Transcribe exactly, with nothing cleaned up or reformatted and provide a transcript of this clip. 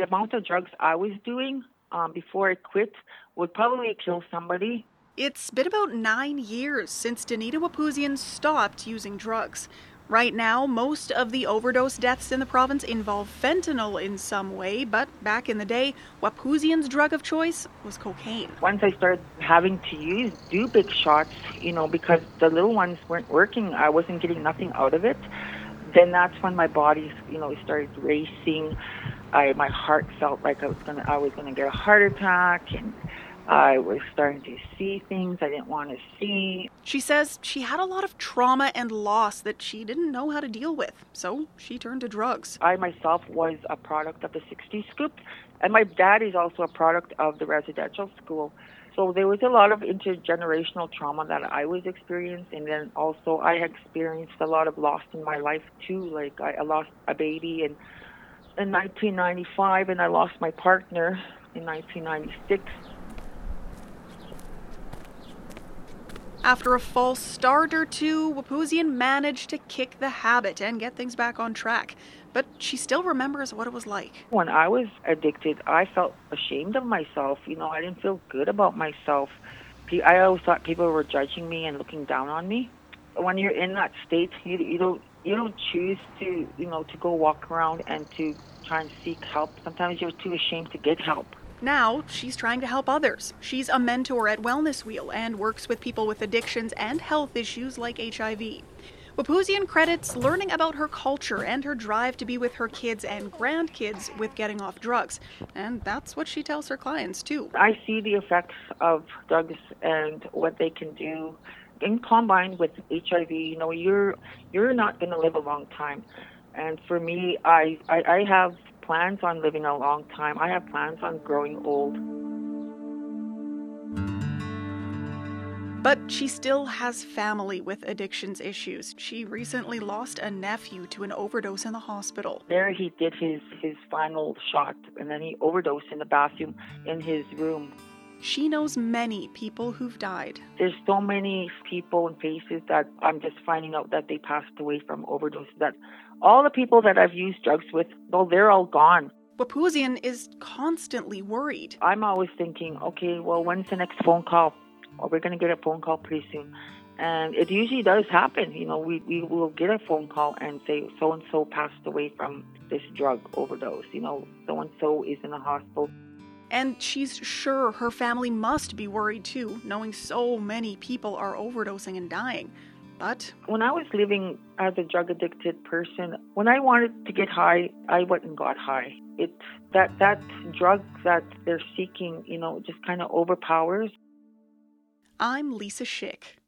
the amount of drugs I was doing um, before I quit would probably kill somebody. It's been about nine years since Danita Wapuzian stopped using drugs. Right now, most of the overdose deaths in the province involve fentanyl in some way, but back in the day, Wapuzian's drug of choice was cocaine. Once I started having to use do big shots, you know, because the little ones weren't working, I wasn't getting nothing out of it. Then that's when my body, you know, started racing. I my heart felt like I was gonna I was gonna get a heart attack, and I was starting to see things I didn't want to see. She says she had a lot of trauma and loss that she didn't know how to deal with, so she turned to drugs. I myself was a product of the sixties scoop, and my dad is also a product of the residential school. So there was a lot of intergenerational trauma that I was experiencing, and then also I experienced a lot of loss in my life too. Like I, I lost a baby in in nineteen ninety-five, and I lost my partner in nineteen ninety-six. After a false start or two, Wapuzian managed to kick the habit and get things back on track. But she still remembers what it was like. When I was addicted, I felt ashamed of myself. You know, I didn't feel good about myself. I always thought people were judging me and looking down on me. When you're in that state, you, you don't you don't choose to you know to go walk around and to try and seek help. Sometimes you're too ashamed to get help. Now, she's trying to help others. She's a mentor at Wellness Wheel and works with people with addictions and health issues like H I V. Wapuzian credits learning about her culture and her drive to be with her kids and grandkids with getting off drugs. And that's what she tells her clients, too. I see the effects of drugs and what they can do. In combined with H I V, you know, you're you're not going to live a long time. And for me, I, I, I have plans on living a long time. I have plans on growing old. But she still has family with addictions issues. She recently lost a nephew to an overdose in the hospital. There he did his, his final shot, and then he overdosed in the bathroom in his room. She knows many people who've died. There's so many people and faces that I'm just finding out that they passed away from overdose. That all the people that I've used drugs with, though, they're all gone. Wapuzian is constantly worried. I'm always thinking, okay, well, when's the next phone call? Well, we're going to get a phone call pretty soon. And it usually does happen. You know, we, we will get a phone call and say, so-and-so passed away from this drug overdose. You know, so-and-so is in the hospital. And she's sure her family must be worried too, knowing so many people are overdosing and dying. But when I was living as a drug-addicted person, when I wanted to get high, I went and got high. It that that drug that they're seeking, you know, just kind of overpowers. I'm Lisa Schick.